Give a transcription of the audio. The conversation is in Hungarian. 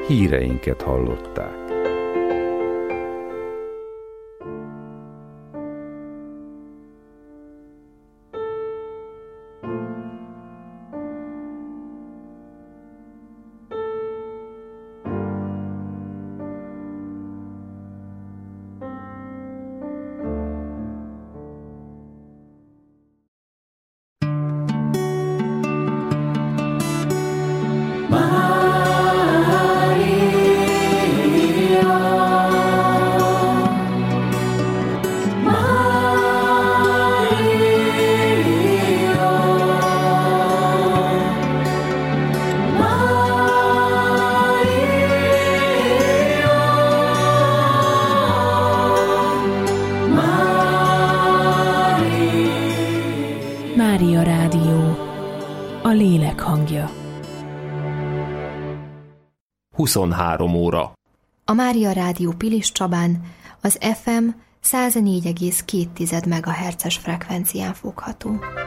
híreinket hallották. Mária Rádió, a lélek hangja. 23 óra. A Mária Rádió Pilis Csabán az FM 104,2 MHz-es frekvencián fogható.